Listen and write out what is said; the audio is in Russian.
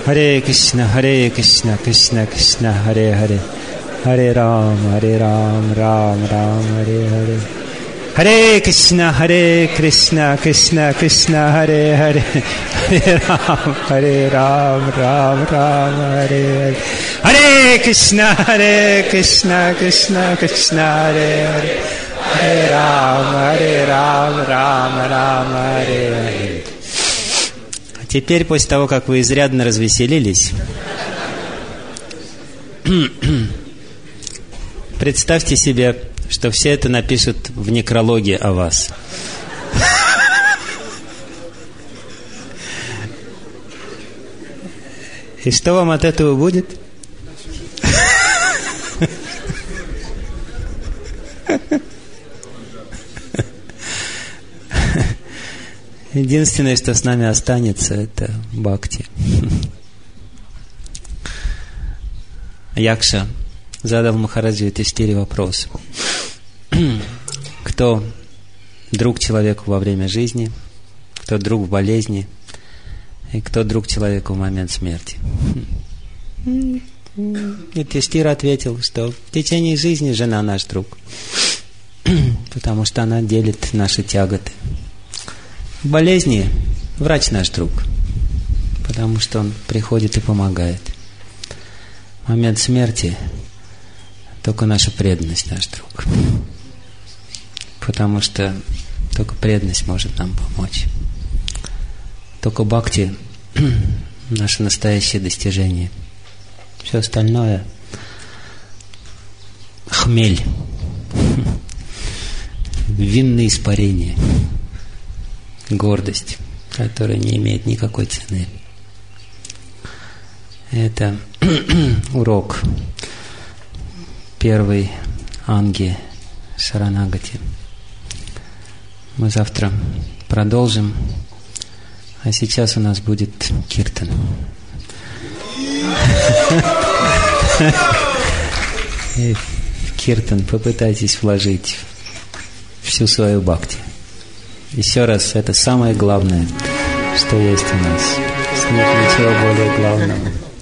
Харе Кришна, Кришна Кришна, Харе Харе, Харе Рам, Рам Рам, Харе Харе. Харе Кришна, Кришна Кришна, Харе Харе, Харе Рам, Рам Харе Харе. Харе Кришна, Кришна Кришна, Харе Харе, Харе Рам, Рам Харе Харе. Теперь, после того, как вы изрядно развеселились, представьте себе, что все это напишут в некрологе о вас. И что вам от этого будет? Единственное, что с нами останется, это бхакти. Якша задал Махараджи Юдхиштире вопрос. Кто друг человеку во время жизни, кто друг в болезни, и кто друг человеку в момент смерти? Юдхиштира ответил, что в течение жизни жена наш друг, потому что она делит наши тяготы. В болезни врач наш друг, потому что он приходит и помогает. В момент смерти только наша преданность наш друг, потому что только преданность может нам помочь. Только бхакти – наше настоящее достижение. Все остальное – хмель, винные испарения, гордость, которая не имеет никакой цены. Это урок первой анги Шаранагати. Мы завтра продолжим, а сейчас у нас будет киртан. И в киртан попытайтесь вложить всю свою бхакти. Еще раз, это самое главное, что есть у нас. Нет ничего более главного.